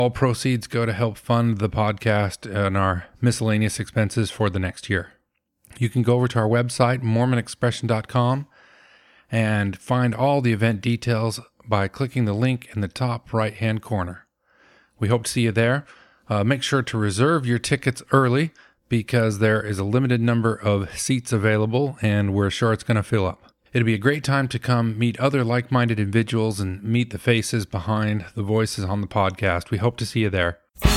All proceeds go to help fund the podcast and our miscellaneous expenses for the next year. You can go over to our website, mormonexpression.com, and find all the event details by clicking the link in the top right-hand corner. We hope to see you there. Make sure to reserve your tickets early because there is a limited number of seats available, and we're sure it's going to fill up. It'll be a great time to come meet other like-minded individuals and meet the faces behind the voices on the podcast. We hope to see you there.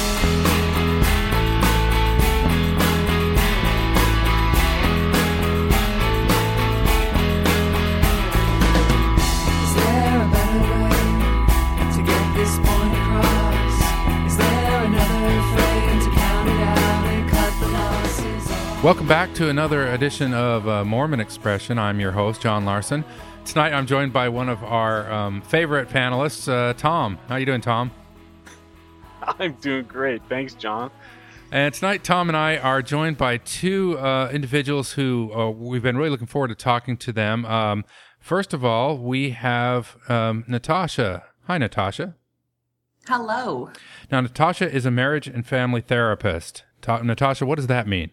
Welcome back to another edition of Mormon Expression. I'm your host, John Larson. Tonight I'm joined by one of our favorite panelists, Tom. How you doing, Tom? I'm doing great. Thanks, John. And tonight Tom and I are joined by two individuals who we've been really looking forward to talking to them. First of all, we have Natasha. Hi, Natasha. Hello. Now, Natasha is a marriage and family therapist. Natasha, what does that mean?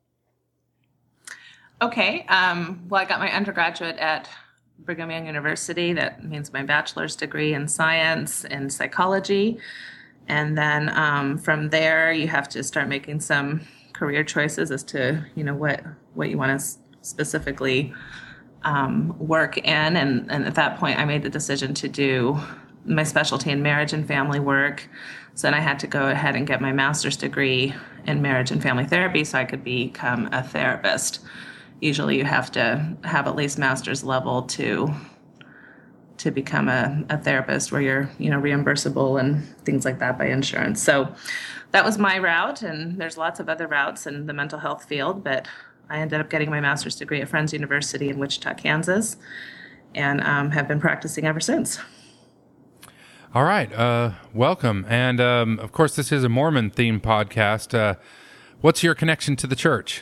Okay. Well, I got my undergraduate at Brigham Young University. That means my bachelor's degree in science and psychology. And then from there, you have to start making some career choices as to, what you want to specifically work in. And at that point, I made the decision to do my specialty in marriage and family work. So then I had to go ahead and get my master's degree in marriage and family therapy so I could become a therapist. Usually you have to have at least master's level to become a therapist where you're, reimbursable and things like that by insurance. So that was my route, and there's lots of other routes in the mental health field, but I ended up getting my master's degree at Friends University in Wichita, Kansas, and have been practicing ever since. All right. Welcome. And of course, this is a Mormon-themed podcast. What's your connection to the church?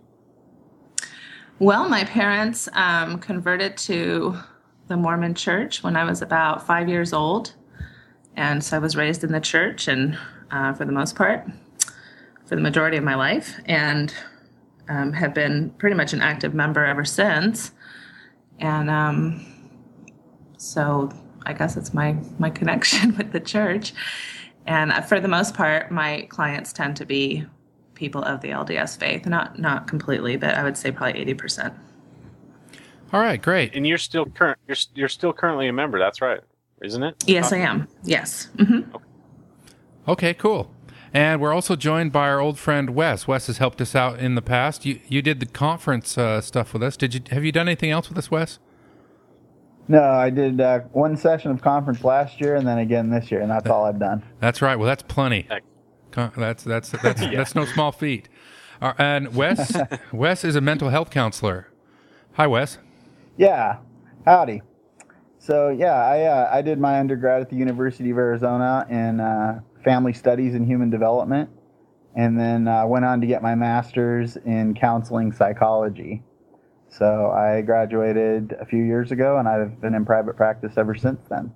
Well, my parents converted to the Mormon church when I was about 5 years old. And so I was raised in the church and for the most part, for the majority of my life, and have been pretty much an active member ever since. And so I guess it's my connection with the church. And for the most part, my clients tend to be people of the LDS faith, not completely, but I would say probably 80%. All right, great. And you're still currently a member. That's right, isn't it? Yes, I am. Yes. Mm-hmm. Okay, cool. And we're also joined by our old friend Wes. Wes has helped us out in the past. You did the conference stuff with us. Have you done anything else with us, Wes? No, I did one session of conference last year and then again this year, and that's all I've done. That's right. Well, that's plenty. That's that's no small feat. And Wes is a mental health counselor. Hi, Wes. Yeah, howdy. So I did my undergrad at the University of Arizona in family studies and human development, and then went on to get my master's in counseling psychology. So I graduated a few years ago, and I've been in private practice ever since then.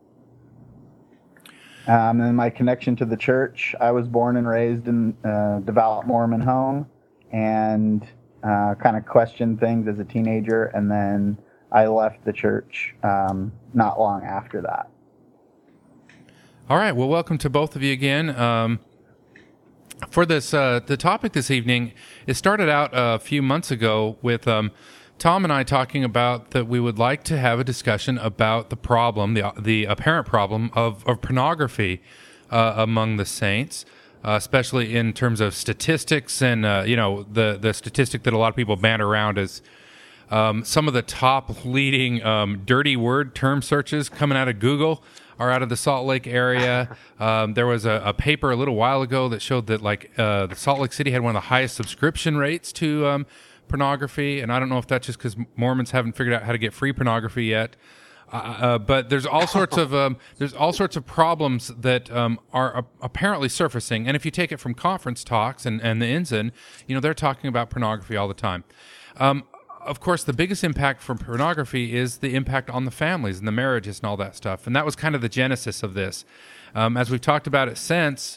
And my connection to the church, I was born and raised in a devout Mormon home, and kind of questioned things as a teenager, and then I left the church not long after that. All right. Well, welcome to both of you again. For this, the topic this evening, it started out a few months ago with Tom and I talking about that we would like to have a discussion about the problem, the apparent problem of pornography among the saints, especially in terms of statistics and, the statistic that a lot of people ban around is some of the top leading dirty word term searches coming out of Google are out of the Salt Lake area. There was a paper a little while ago that showed that the Salt Lake City had one of the highest subscription rates to pornography, and I don't know if that's just because Mormons haven't figured out how to get free pornography yet. But there's all sorts of problems that are apparently surfacing, and if you take it from conference talks and the Ensign, they're talking about pornography all the time. Of course, the biggest impact from pornography is the impact on the families and the marriages and all that stuff, and that was kind of the genesis of this. As we've talked about it since,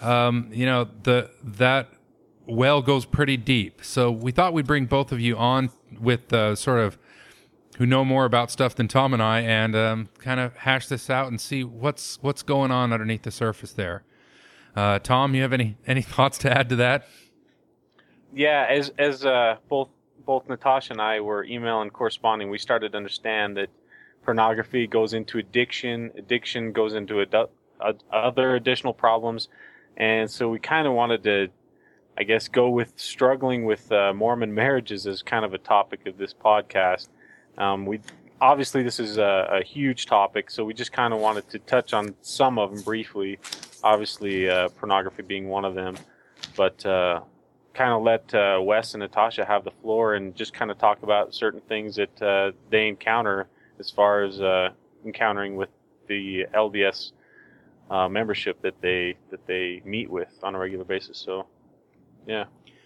that well goes pretty deep. So we thought we'd bring both of you on with sort of who know more about stuff than Tom and I, and kind of hash this out and see what's going on underneath the surface there. Tom, you have any thoughts to add to that? Yeah, as both Natasha and I were emailing and corresponding, we started to understand that pornography goes into addiction goes into other additional problems, and so we kind of wanted to, I guess, go with struggling with Mormon marriages as kind of a topic of this podcast. Obviously this is a huge topic, so we just kind of wanted to touch on some of them briefly. Obviously, pornography being one of them, but kind of let Wes and Natasha have the floor and just kind of talk about certain things that they encounter as far as encountering with the LDS membership that they meet with on a regular basis. So, yeah.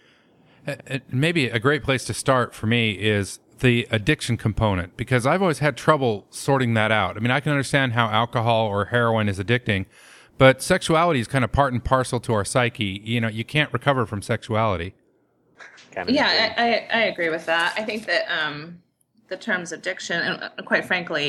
Maybe a great place to start for me is the addiction component, because I've always had trouble sorting that out. I mean, I can understand how alcohol or heroin is addicting, but sexuality is kind of part and parcel to our psyche. You know, you can't recover from sexuality. Yeah, I agree with that. I think that the terms addiction, and quite frankly,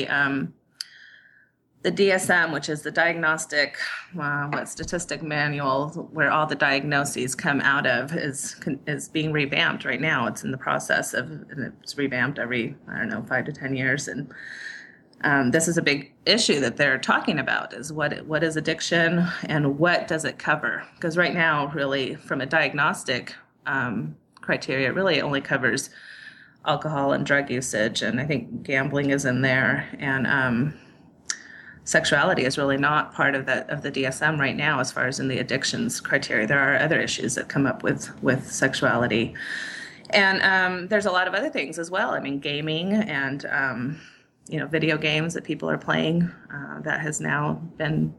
the DSM, which is the diagnostic statistic manual where all the diagnoses come out of, is being revamped right now. It's in the process of, and it's revamped every, 5 to 10 years. And this is a big issue that they're talking about, is what is addiction and what does it cover? Because right now, really, from a diagnostic criteria, it really only covers alcohol and drug usage. And I think gambling is in there. And sexuality is really not part of the DSM right now, as far as in the addictions criteria. There are other issues that come up with sexuality, and there's a lot of other things as well. I mean, gaming and video games that people are playing, that has now been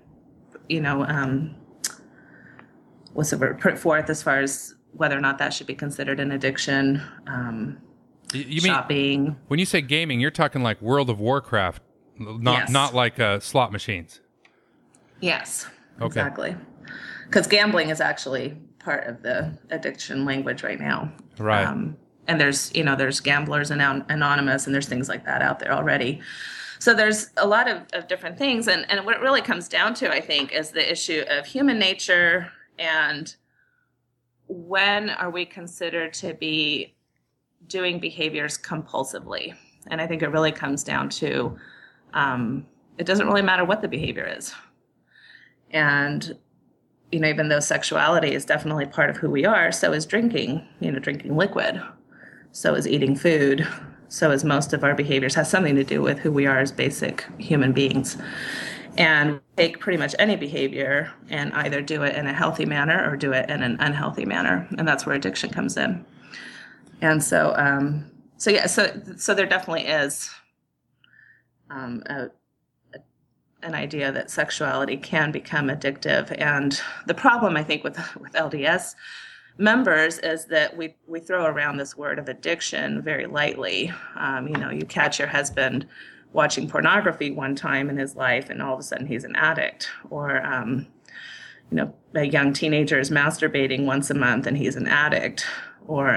what's the word, put forth as far as whether or not that should be considered an addiction. You shopping. Mean when you say gaming, you're talking like World of Warcraft? Not like slot machines. Yes, okay. Exactly. Because gambling is actually part of the addiction language right now. Right. And there's Gamblers Anonymous, and there's things like that out there already. So there's a lot of different things. And what it really comes down to, I think, is the issue of human nature and when are we considered to be doing behaviors compulsively. And I think it really comes down to it doesn't really matter what the behavior is. And, even though sexuality is definitely part of who we are, so is drinking, drinking liquid. So is eating food. So is most of our behaviors has something to do with who we are as basic human beings. And take pretty much any behavior and either do it in a healthy manner or do it in an unhealthy manner. And that's where addiction comes in. And so there definitely is an idea that sexuality can become addictive. And the problem, I think, with LDS members is that we throw around this word of addiction very lightly. You catch your husband watching pornography one time in his life, and all of a sudden he's an addict. Or, a young teenager is masturbating once a month and he's an addict. Or,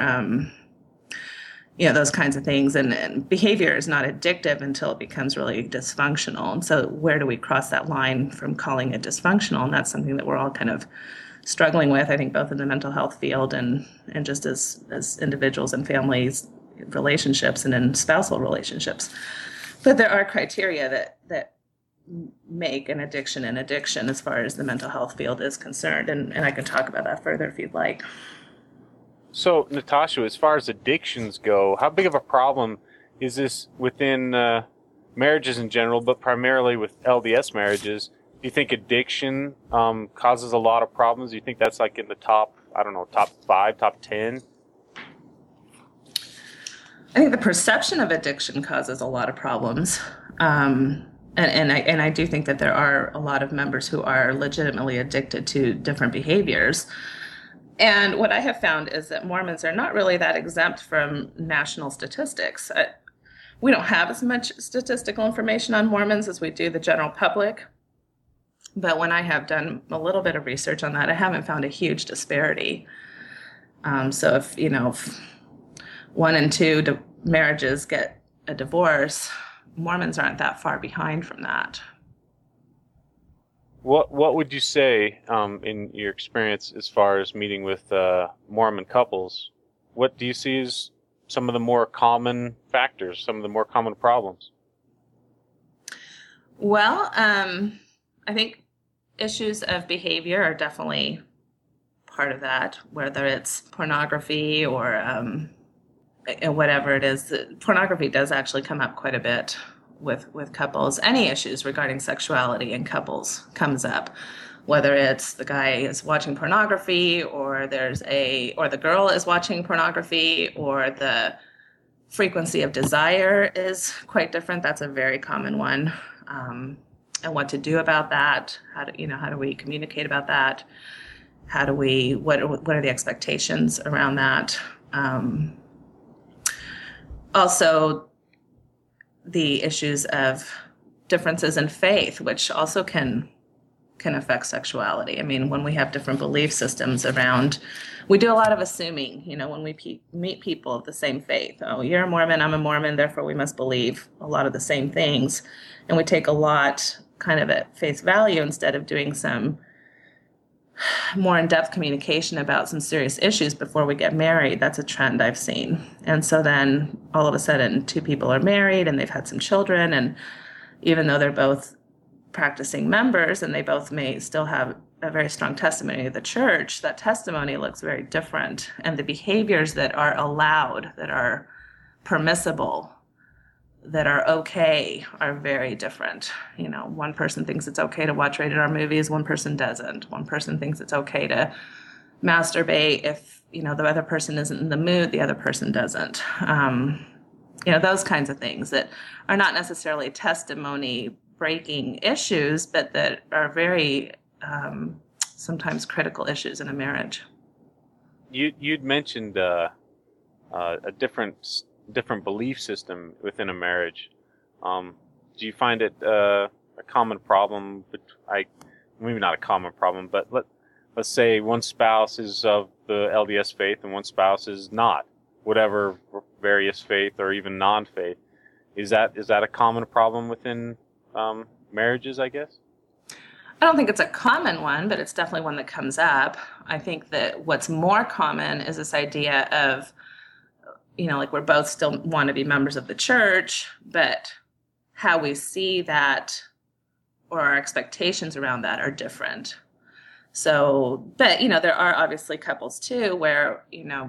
those kinds of things. And behavior is not addictive until it becomes really dysfunctional. And so where do we cross that line from calling it dysfunctional? And that's something that we're all kind of struggling with, I think, both in the mental health field and just as individuals and families relationships and in spousal relationships. But there are criteria that make an addiction an addiction as far as the mental health field is concerned. And I can talk about that further if you'd like. So, Natasha, as far as addictions go, how big of a problem is this within marriages in general, but primarily with LDS marriages? Do you think addiction causes a lot of problems? Do you think that's like in the top 5, top 10? I think the perception of addiction causes a lot of problems. And I do think that there are a lot of members who are legitimately addicted to different behaviors. And what I have found is that Mormons are not really that exempt from national statistics. We don't have as much statistical information on Mormons as we do the general public. But when I have done a little bit of research on that, I haven't found a huge disparity. So if 1 in 2 marriages get a divorce, Mormons aren't that far behind from that. What would you say, in your experience as far as meeting with Mormon couples, what do you see as some of the more common factors, some of the more common problems? Well, I think issues of behavior are definitely part of that, whether it's pornography or whatever it is. Pornography does actually come up quite a bit with couples. Any issues regarding sexuality in couples comes up, whether it's the guy is watching pornography or the girl is watching pornography, or the frequency of desire is quite different. That's a very common one. And what to do about that? How do we communicate about that? What are the expectations around that? Also, the issues of differences in faith, which also can affect sexuality. I mean, when we have different belief systems around, we do a lot of assuming, when we meet people of the same faith. Oh, you're a Mormon, I'm a Mormon, therefore we must believe a lot of the same things. And we take a lot kind of at face value instead of doing some more in-depth communication about some serious issues before we get married. That's a trend I've seen. And so then all of a sudden 2 people are married and they've had some children, and even though they're both practicing members and they both may still have a very strong testimony of the church, that testimony looks very different. And the behaviors that are allowed, that are permissible, that are okay, are very different. One person thinks it's okay to watch rated R movies, one person doesn't. One person thinks it's okay to masturbate if, the other person isn't in the mood, the other person doesn't. Those kinds of things that are not necessarily testimony breaking issues, but that are very sometimes critical issues in a marriage. You'd mentioned a different belief system within a marriage. Do you find it a common problem? Maybe not a common problem, but let's say one spouse is of the LDS faith and one spouse is not, whatever various faith or even non-faith. Is that a common problem within marriages, I guess? I don't think it's a common one, but it's definitely one that comes up. I think that what's more common is this idea of, like we're both still want to be members of the church, but how we see that or our expectations around that are different. So, but, there are obviously couples too where,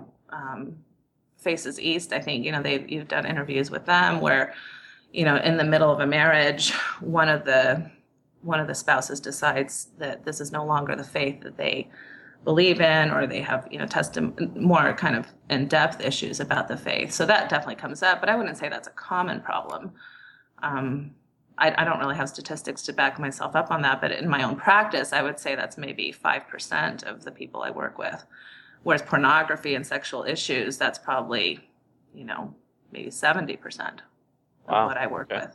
Faces East, I think, you've done interviews with them where, in the middle of a marriage, one of the spouses decides that this is no longer the faith that they believe in, or they have, more kind of in-depth issues about the faith. So that definitely comes up, but I wouldn't say that's a common problem. I don't really have statistics to back myself up on that, but in my own practice, I would say that's maybe 5% of the people I work with. Whereas pornography and sexual issues, that's probably, maybe 70% of what I work with.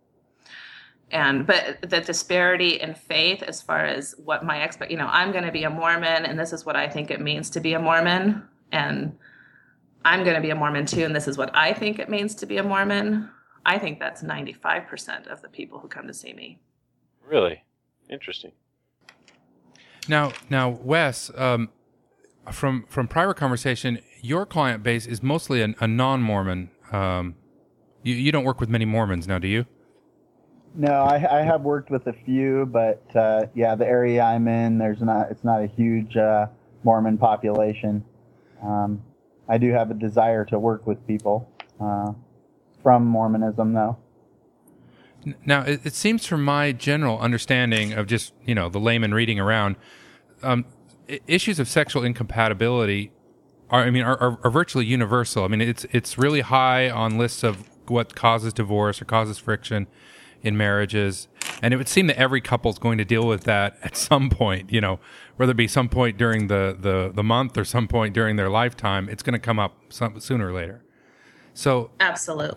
But the disparity in faith, as far as what my I'm going to be a Mormon, and this is what I think it means to be a Mormon, and I'm going to be a Mormon too, and this is what I think it means to be a Mormon. I think that's 95% of the people who come to see me. Really? Interesting. Now, Wes, from prior conversation, your client base is mostly a non-Mormon. You don't work with many Mormons now, do you? No, I have worked with a few, but the area I'm in, it's not a huge Mormon population. I do have a desire to work with people from Mormonism, though. Now, it seems from my general understanding of just, the layman reading around, issues of sexual incompatibility are virtually universal. I mean, it's really high on lists of what causes divorce or causes friction in marriages. And it would seem that every couple is going to deal with that at some point, whether it be some point during the month or some point during their lifetime, it's going to come up sooner or later. So absolutely.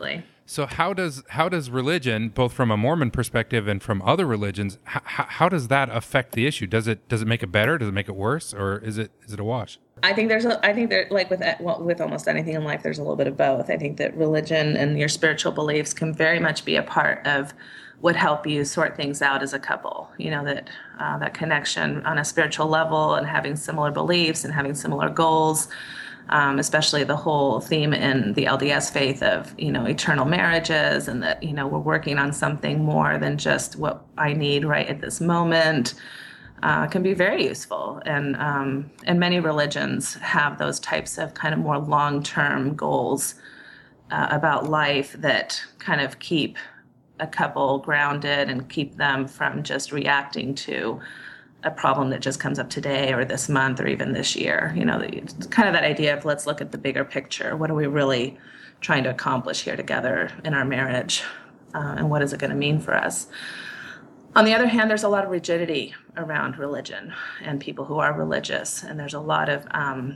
So how does religion, both from a Mormon perspective and from other religions, how does that affect the issue? Does it make it better? Does it make it worse? Or is it a wash? I think there, like with almost anything in life, there's a little bit of both. I think that religion and your spiritual beliefs can very much be a part of what help you sort things out as a couple. That connection on a spiritual level and having similar beliefs and having similar goals. Especially the whole theme in the LDS faith of, eternal marriages, and that, we're working on something more than just what I need right at this moment, can be very useful. And many religions have those types of kind of more long-term goals about life that kind of keep a couple grounded and keep them from just reacting to a problem that just comes up today or this month or even this year. It's kind of that idea of let's look at the bigger picture. What are we really trying to accomplish here together in our marriage? And what is it going to mean for us? On the other hand, there's a lot of rigidity around religion and people who are religious. And there's a lot of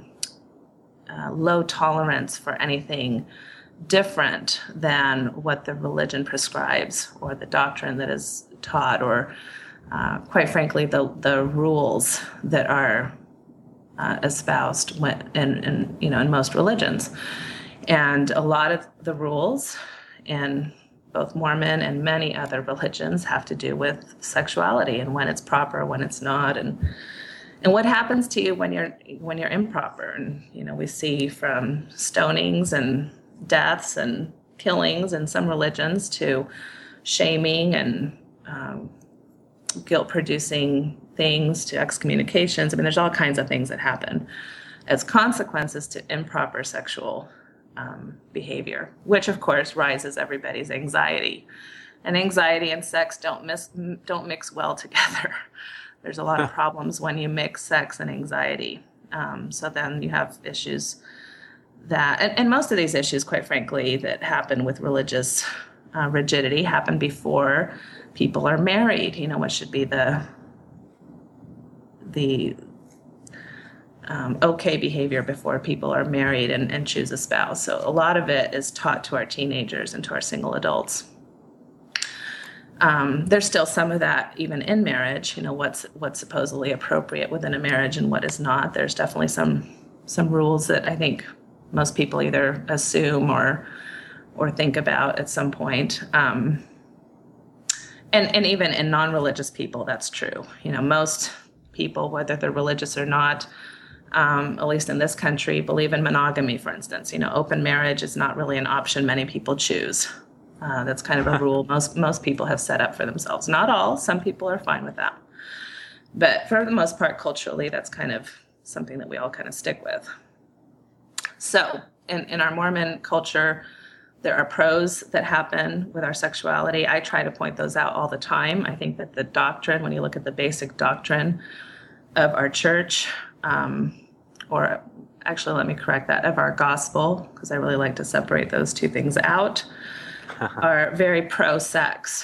low tolerance for anything different than what the religion prescribes or the doctrine that is taught, or quite frankly, the rules that are espoused in most religions. And a lot of the rules in both Mormon and many other religions have to do with sexuality and when it's proper, when it's not, and what happens to you when you're improper. And we see from stonings and deaths and killings in some religions to shaming and guilt-producing things to excommunications. I mean, there's all kinds of things that happen as consequences to improper sexual behavior, which of course rises everybody's anxiety. And anxiety and sex don't mix well together. There's a lot of problems when you mix sex and anxiety. So then you have issues that, and most of these issues, quite frankly, that happen with religious rigidity happen before people are married. What should be the okay behavior before people are married and choose a spouse. So a lot of it is taught to our teenagers and to our single adults. There's still some of that even in marriage, what's supposedly appropriate within a marriage and what is not. There's definitely some rules that I think most people either assume or think about at some point. And even in non-religious people, that's true. Most people, whether they're religious or not, at least in this country, believe in monogamy, for instance. Open marriage is not really an option many people choose. That's kind of a rule most people have set up for themselves. Not all. Some people are fine with that. But for the most part, culturally, that's kind of something that we all kind of stick with. So in our Mormon culture, there are pros that happen with our sexuality. I try to point those out all the time. I think that the doctrine, when you look at the basic doctrine of our church, or actually, let me correct that, of our gospel, because I really like to separate those two things out, are very pro-sex,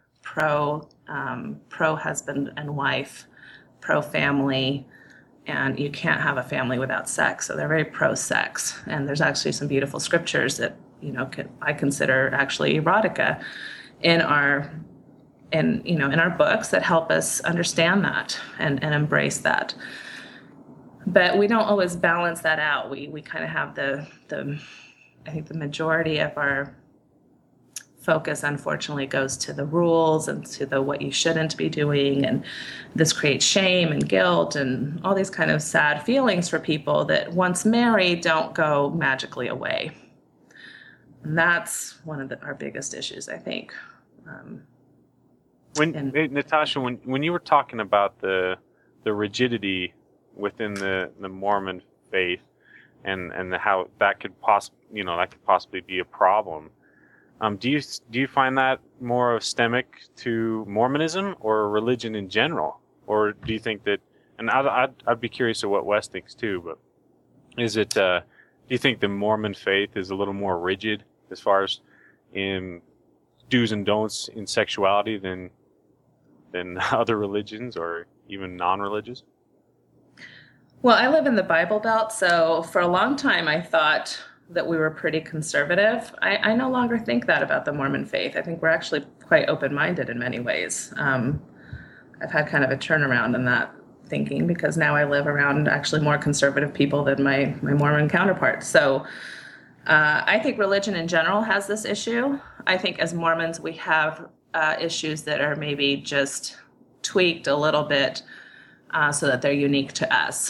pro-husband and wife, pro-family, and you can't have a family without sex. So they're very pro-sex. And there's actually some beautiful scriptures that I consider actually erotica in our books that help us understand that and embrace that. But we don't always balance that out. We kind of have I think the majority of our focus, unfortunately, goes to the rules and to the what you shouldn't be doing, and this creates shame and guilt and all these kind of sad feelings for people that once married don't go magically away. And that's one of our biggest issues, I think. Natasha, when you were talking about the rigidity within the Mormon faith and how that could possibly be a problem, do you find that more systemic to Mormonism or religion in general, or do you think that? And I'd be curious of what Wes thinks too. But is it? Do you think the Mormon faith is a little more rigid as far as in do's and don'ts in sexuality than other religions or even non-religious? Well, I live in the Bible Belt, so for a long time I thought that we were pretty conservative. I no longer think that about the Mormon faith. I think we're actually quite open-minded in many ways. I've had kind of a turnaround in that thinking because now I live around actually more conservative people than my Mormon counterparts. So I think religion in general has this issue. I think as Mormons, we have issues that are maybe just tweaked a little bit so that they're unique to us.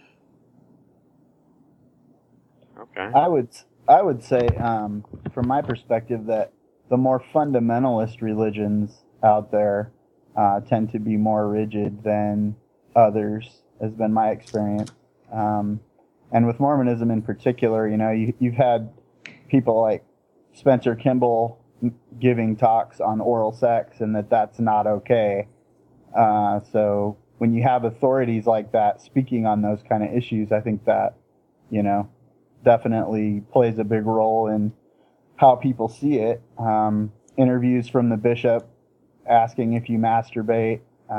Okay. I would say, from my perspective, that the more fundamentalist religions out there tend to be more rigid than others, has been my experience. And with Mormonism in particular, you've had people like Spencer Kimball giving talks on oral sex and that's not okay. So when you have authorities like that speaking on those kind of issues, I think that, definitely plays a big role in how people see it. Interviews from the bishop asking if you masturbate.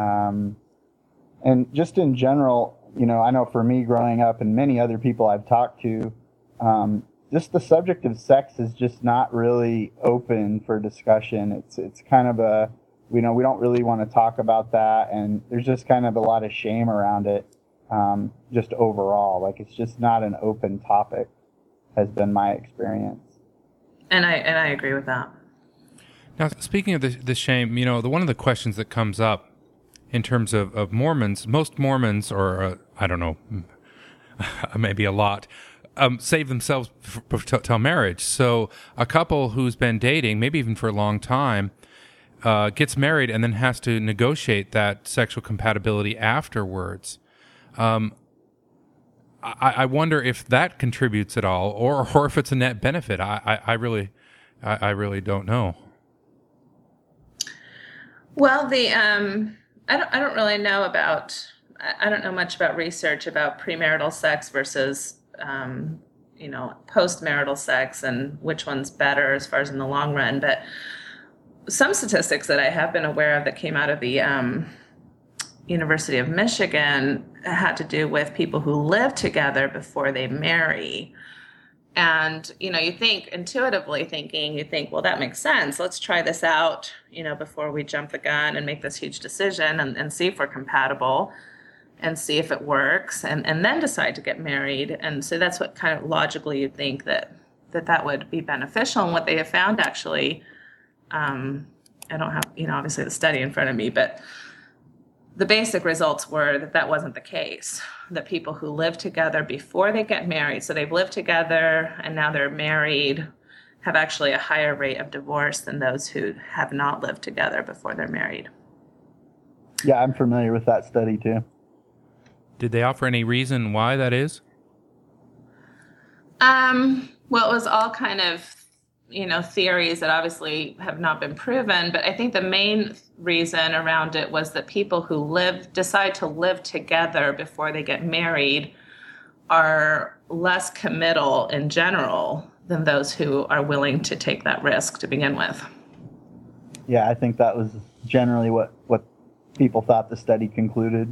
And just in general, I know for me growing up and many other people I've talked to, just the subject of sex is just not really open for discussion. It's kind of we don't really want to talk about that. And there's just kind of a lot of shame around it. Just overall, like it's just not an open topic, has been my experience. And I agree with that. Now, speaking of the shame, one of the questions that comes up in terms of Mormons, most Mormons, or I don't know, maybe a lot, save themselves till marriage. So a couple who's been dating, maybe even for a long time, gets married and then has to negotiate that sexual compatibility afterwards. I wonder if that contributes at all, or if it's a net benefit. I really don't know. Well, I don't really know about. I don't know much about research about premarital sex versus postmarital sex and which one's better as far as in the long run. But some statistics that I have been aware of that came out of the University of Michigan had to do with people who live together before they marry. And, you think intuitively thinking, well, that makes sense. Let's try this out, before we jump the gun and make this huge decision and see if we're compatible and see if it works and then decide to get married. And so that's what kind of logically you'd think that would be beneficial. And what they have found actually, I don't have, obviously the study in front of me, but the basic results were that wasn't the case, that people who live together before they get married, so they've lived together and now they're married, have actually a higher rate of divorce than those who have not lived together before they're married. Yeah, I'm familiar with that study too. Did they offer any reason why that is? Well, it was all kind of theories that obviously have not been proven, but I think the main reason around it was that people who decide to live together before they get married are less committal in general than those who are willing to take that risk to begin with. Yeah, I think that was generally what people thought the study concluded.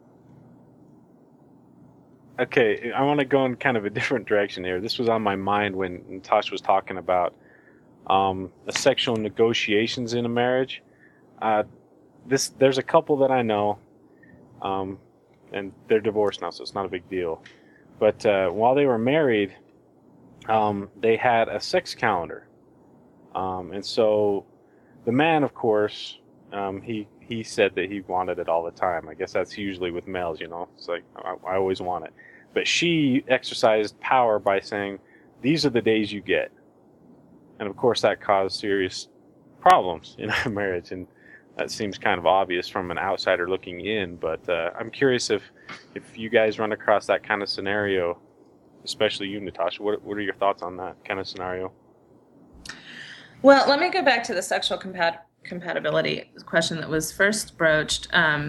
Okay, I want to go in kind of a different direction here. This was on my mind when Natasha was talking about the sexual negotiations in a marriage. There's a couple that I know, and they're divorced now, so it's not a big deal. But while they were married, they had a sex calendar, and so the man, of course, he said that he wanted it all the time. I guess that's usually with males, It's like I always want it. But she exercised power by saying, "These are the days you get." And of course that caused serious problems in our marriage, and that seems kind of obvious from an outsider looking in, but I'm curious if you guys run across that kind of scenario, especially you, Natasha. What are your thoughts on that kind of scenario? Well, let me go back to the sexual compatibility question that was first broached.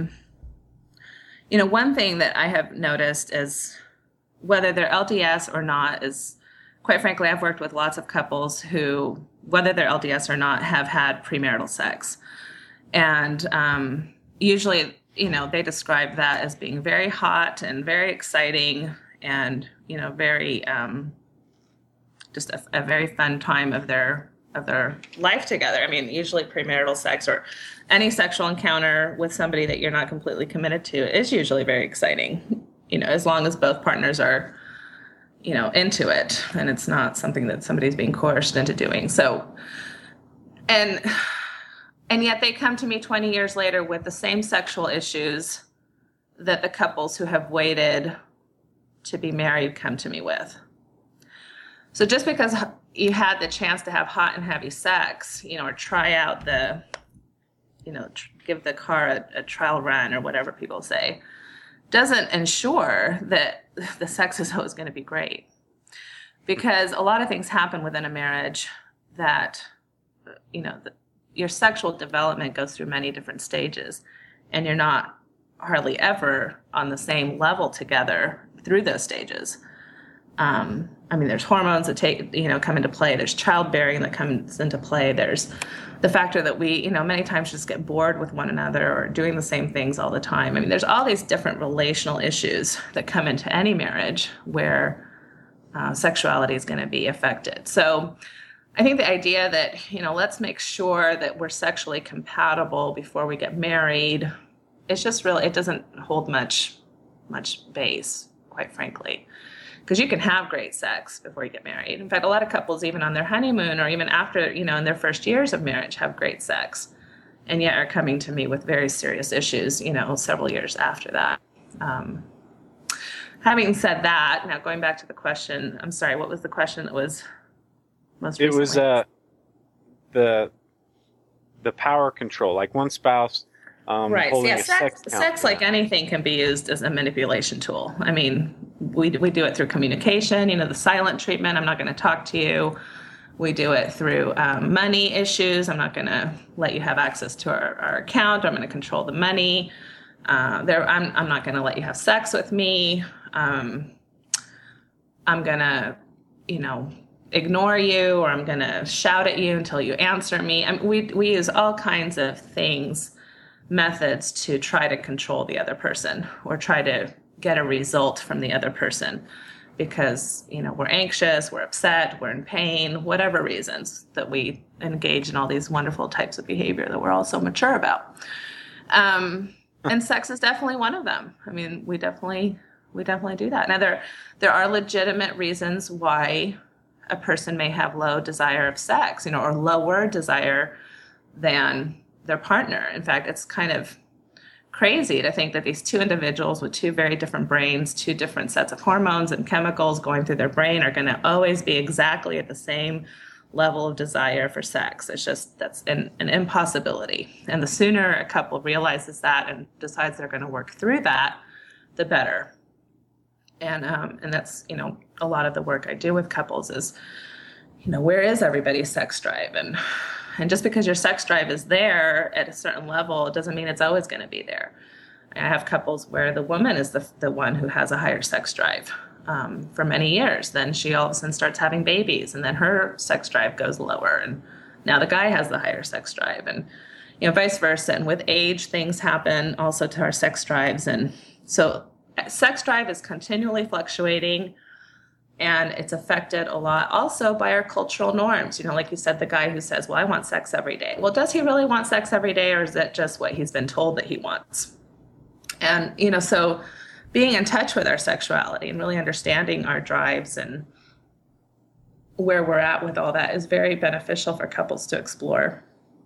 One thing that I have noticed is whether they're LDS or not is, quite frankly, I've worked with lots of couples who, whether they're LDS or not, have had premarital sex. And usually, they describe that as being very hot and very exciting and, very just a very fun time of their life together. I mean, usually premarital sex or any sexual encounter with somebody that you're not completely committed to is usually very exciting, as long as both partners are, into it, and it's not something that somebody's being coerced into doing. So, and yet they come to me 20 years later with the same sexual issues that the couples who have waited to be married come to me with. So just because you had the chance to have hot and heavy sex, or try out give the car a trial run or whatever people say, doesn't ensure that the sex is always going to be great. Because a lot of things happen within a marriage that, your sexual development goes through many different stages, and you're not hardly ever on the same level together through those stages. There's hormones that come into play. There's childbearing that comes into play. There's the factor that we, many times just get bored with one another or doing the same things all the time. There's all these different relational issues that come into any marriage where sexuality is going to be affected. So I think the idea that, let's make sure that we're sexually compatible before we get married, it's just really, it doesn't hold much base, quite frankly. Because you can have great sex before you get married. In fact, a lot of couples, even on their honeymoon or even after, in their first years of marriage, have great sex, and yet are coming to me with very serious issues, several years after that. Having said that, now going back to the question, I'm sorry, what was the question that was most recently? It was the power control, like one spouse. Right. So, yeah, sex, like anything, can be used as a manipulation tool. We do it through communication, the silent treatment. I'm not going to talk to you. We do it through money issues. I'm not going to let you have access to our account. I'm going to control the money. I'm not going to let you have sex with me. I'm going to, ignore you, or I'm going to shout at you until you answer me. We use all kinds of methods to try to control the other person or try to get a result from the other person because, we're anxious, we're upset, we're in pain, whatever reasons that we engage in all these wonderful types of behavior that we're all so mature about. And sex is definitely one of them. We definitely do that. Now, there are legitimate reasons why a person may have low desire of sex, or lower desire than their partner. In fact, it's kind of crazy to think that these two individuals with two very different brains, two different sets of hormones and chemicals going through their brain are going to always be exactly at the same level of desire for sex. It's just, that's an impossibility. And the sooner a couple realizes that and decides they're going to work through that, the better. And that's, a lot of the work I do with couples is, where is everybody's sex drive? And just because your sex drive is there at a certain level, it doesn't mean it's always going to be there. I have couples where the woman is the one who has a higher sex drive for many years. Then she all of a sudden starts having babies, and then her sex drive goes lower. And now the guy has the higher sex drive, and vice versa. And with age, things happen also to our sex drives. And so sex drive is continually fluctuating. And it's affected a lot also by our cultural norms. Like you said, the guy who says, well, I want sex every day. Well, does he really want sex every day, or is that just what he's been told that he wants? And, so being in touch with our sexuality and really understanding our drives and where we're at with all that is very beneficial for couples to explore.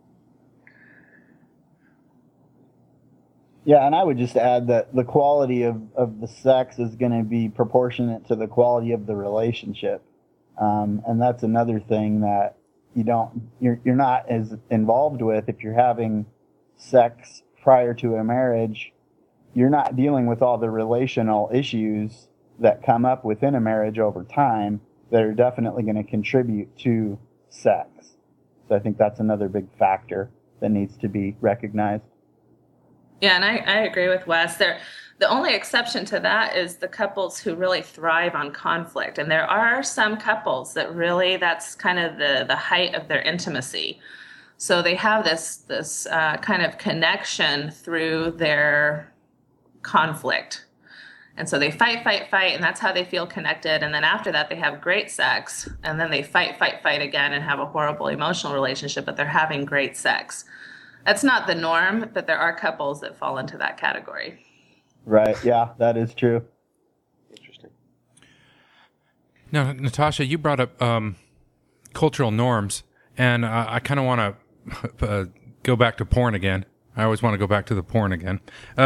Yeah, and I would just add that the quality of the sex is going to be proportionate to the quality of the relationship. And that's another thing that you're not as involved with. If you're having sex prior to a marriage, you're not dealing with all the relational issues that come up within a marriage over time that are definitely going to contribute to sex. So I think that's another big factor that needs to be recognized. Yeah, and I agree with Wes. The only exception to that is the couples who really thrive on conflict. And there are some couples that really, that's kind of the height of their intimacy. So they have this kind of connection through their conflict. And so they fight, and that's how they feel connected. And then after that, they have great sex, and then they fight again and have a horrible emotional relationship, but they're having great sex. That's not the norm, but there are couples that fall into that category. Right. Yeah, that is true. Interesting. Now, Natasha, you brought up cultural norms, and I kind of want to go back to porn again. I always want to go back to the porn again.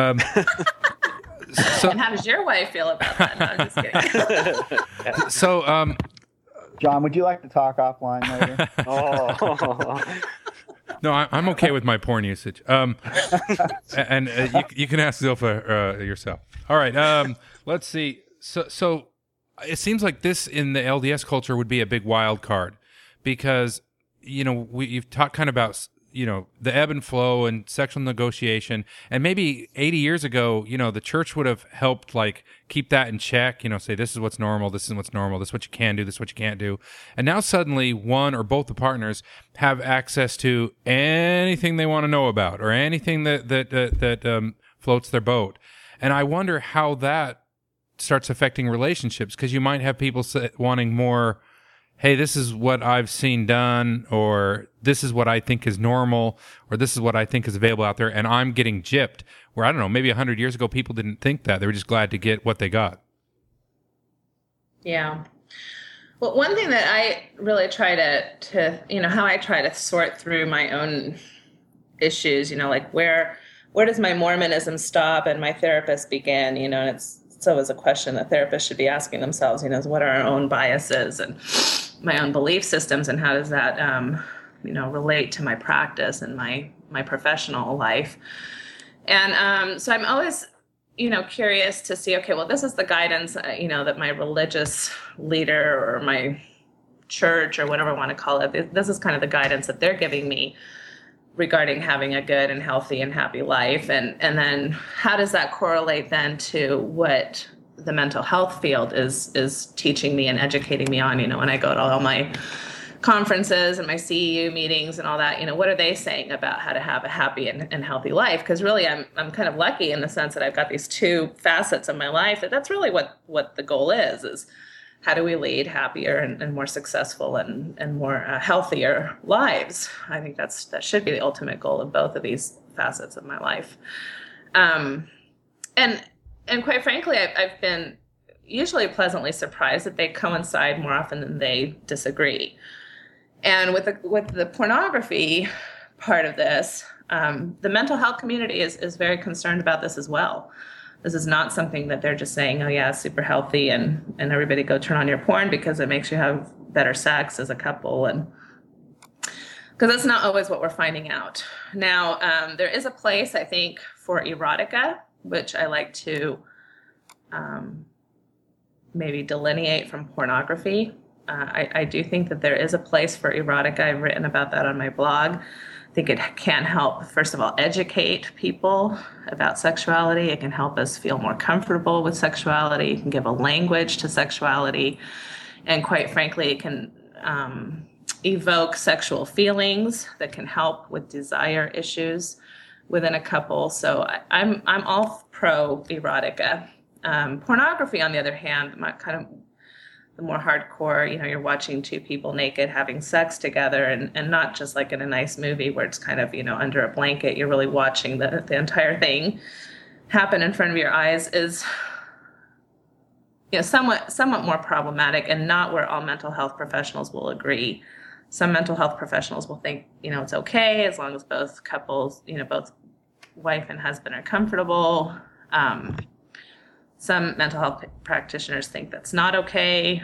And how does your wife feel about that? No, I'm just kidding. So, John, would you like to talk offline later? No, I'm okay with my porn usage. And you can ask Zilpha yourself. All right. Let's see. So it seems like this in the LDS culture would be a big wild card because, you've talked kind of about, the ebb and flow and sexual negotiation. And maybe 80 years ago, the church would have helped like keep that in check, say this is what's normal, this is what's normal, this is what you can do, this is what you can't do. And now suddenly one or both the partners have access to anything they want to know about or anything that floats their boat. And I wonder how that starts affecting relationships because you might have people wanting more, hey, this is what I've seen done, or this is what I think is normal, or this is what I think is available out there, and I'm getting gypped. Where, I don't know, maybe 100 years ago, people didn't think that. They were just glad to get what they got. Yeah. Well, one thing that I really try to how I try to sort through my own issues, like where does my Mormonism stop and my therapist begin, and it's always a question that therapists should be asking themselves, what are our own biases and my own belief systems, and how does that, relate to my practice and my professional life. And so I'm always, curious to see, okay, well, this is the guidance, that my religious leader or my church or whatever I want to call it, this is kind of the guidance that they're giving me regarding having a good and healthy and happy life. And then how does that correlate then to what the mental health field is teaching me and educating me on, when I go to all my conferences and my CEU meetings and all that, what are they saying about how to have a happy and healthy life? Because really I'm kind of lucky in the sense that I've got these two facets of my life that's really what the goal is how do we lead happier and more successful and more healthier lives? I think that should be the ultimate goal of both of these facets of my life. And quite frankly, I've been usually pleasantly surprised that they coincide more often than they disagree. And with the pornography part of this, the mental health community is very concerned about this as well. This is not something that they're just saying, oh yeah, it's super healthy and everybody go turn on your porn because it makes you have better sex as a couple. And because that's not always what we're finding out. Now, there is a place, I think, for erotica, which I like to maybe delineate from pornography. I do think that there is a place for erotica. I've written about that on my blog. I think it can help, first of all, educate people about sexuality. It can help us feel more comfortable with sexuality. It can give a language to sexuality. And quite frankly, it can evoke sexual feelings that can help with desire issues within a couple. So I'm all pro erotica. Pornography, on the other hand, kind of the more hardcore, you're watching two people naked having sex together and not just like in a nice movie where it's kind of, under a blanket. You're really watching the entire thing happen in front of your eyes is, somewhat more problematic and not where all mental health professionals will agree. Some mental health professionals will think, it's okay as long as both couples, both wife and husband are comfortable. Some mental health practitioners think that's not okay.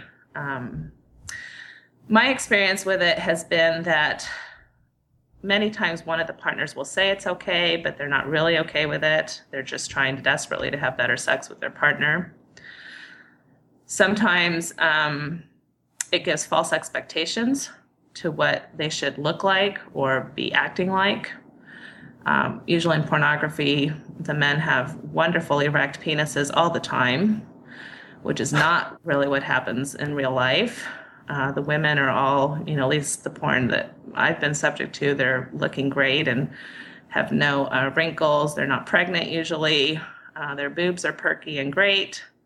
My experience with it has been that many times one of the partners will say it's okay, but they're not really okay with it. They're just trying desperately to have better sex with their partner. Sometimes it gives false expectations to what they should look like or be acting like. Usually in pornography, the men have wonderful erect penises all the time, which is not really what happens in real life. The women are all, at least the porn that I've been subject to, they're looking great and have no wrinkles. They're not pregnant usually. Their boobs are perky and great.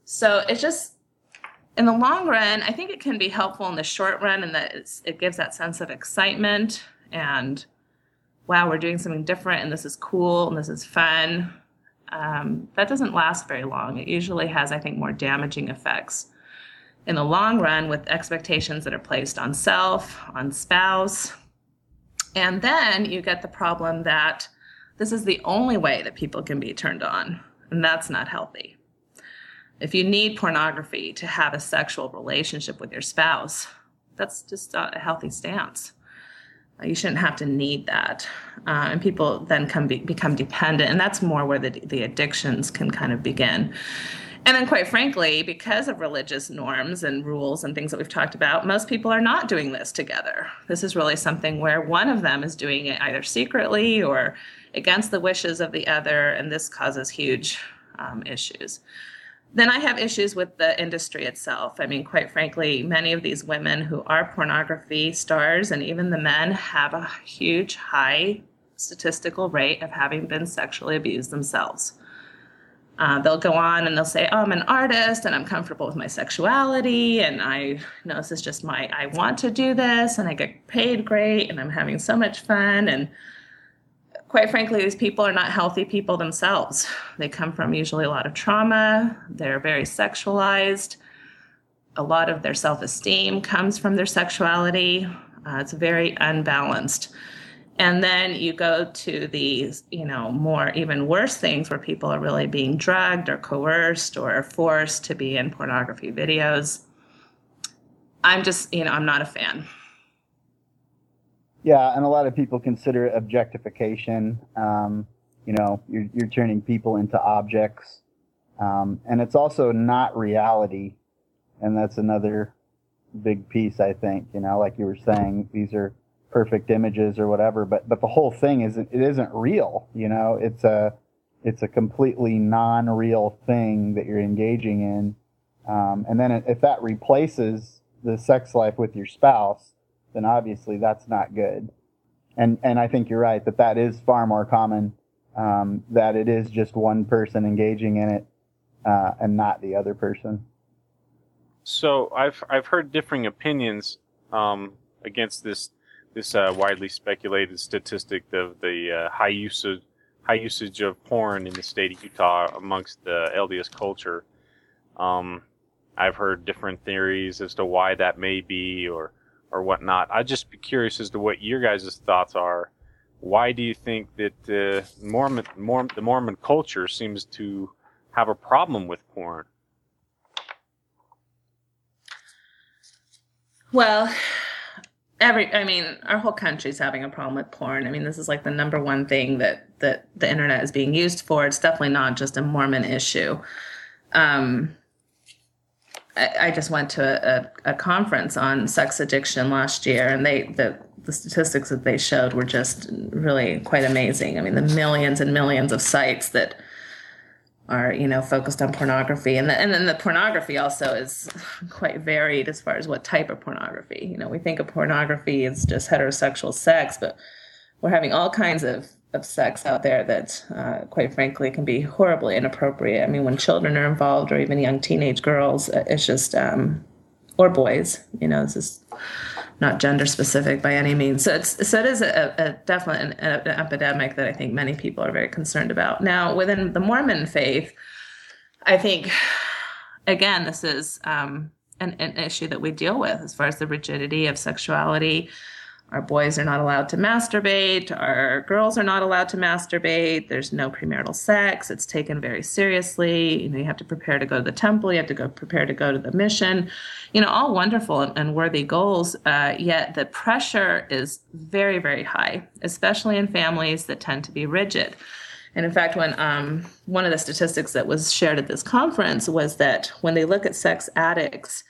So it's just, in the long run, I think it can be helpful in the short run, and that it gives that sense of excitement and, wow, we're doing something different, and this is cool, and this is fun. That doesn't last very long. It usually has, I think, more damaging effects in the long run, with expectations that are placed on self, on spouse. And then you get the problem that this is the only way that people can be turned on, and that's not healthy. If you need pornography to have a sexual relationship with your spouse, that's just not a healthy stance. You shouldn't have to need that. And people then become dependent, and that's more where the addictions can kind of begin. And then, quite frankly, because of religious norms and rules and things that we've talked about, most people are not doing this together. This is really something where one of them is doing it either secretly or against the wishes of the other, and this causes huge issues. Then I have issues with the industry itself. I mean, quite frankly, many of these women who are pornography stars, and even the men, have a huge, high statistical rate of having been sexually abused themselves. They'll go on and they'll say, oh, I'm an artist and I'm comfortable with my sexuality, and this is just I want to do this, and I get paid great, and I'm having so much fun. And quite frankly, these people are not healthy people themselves. They come from usually a lot of trauma. They're very sexualized. A lot of their self-esteem comes from their sexuality. It's very unbalanced. And then you go to the, more even worse things where people are really being drugged or coerced or forced to be in pornography videos. I'm just, I'm not a fan. Yeah, and a lot of people consider it objectification. You're turning people into objects, and it's also not reality, and that's another big piece, I think. Like you were saying, these are perfect images or whatever, but the whole thing isn't real. It's a completely non-real thing that you're engaging in, and then if that replaces the sex life with your spouse, then obviously that's not good. And I think you're right that is far more common, that it is just one person engaging in it and not the other person. So I've heard differing opinions against this widely speculated statistic of the high usage of porn in the state of Utah amongst the LDS culture. I've heard different theories as to why that may be or whatnot. I'd just be curious as to what your guys' thoughts are. Why do you think that the Mormon culture seems to have a problem with porn? Well, our whole country's having a problem with porn. I mean, this is like the number one thing that the internet is being used for. It's definitely not just a Mormon issue. I just went to a conference on sex addiction last year, and the statistics that they showed were just really quite amazing. I mean, the millions and millions of sites that are, focused on pornography. And then the pornography also is quite varied as far as what type of pornography. We think of pornography as just heterosexual sex, but we're having all kinds of sex out there that, quite frankly, can be horribly inappropriate. I mean, when children are involved, or even young teenage girls, it's just, or boys, this is not gender specific by any means. So it is a definitely an epidemic that I think many people are very concerned about. Now, within the Mormon faith, I think, again, this is an issue that we deal with as far as the rigidity of sexuality. Our boys are not allowed to masturbate. Our girls are not allowed to masturbate. There's no premarital sex. It's taken very seriously. You have to prepare to go to the temple. You have to prepare to go to the mission. All wonderful and worthy goals. Yet the pressure is very, very high, especially in families that tend to be rigid. And in fact, when one of the statistics that was shared at this conference was that when they look at sex addicts,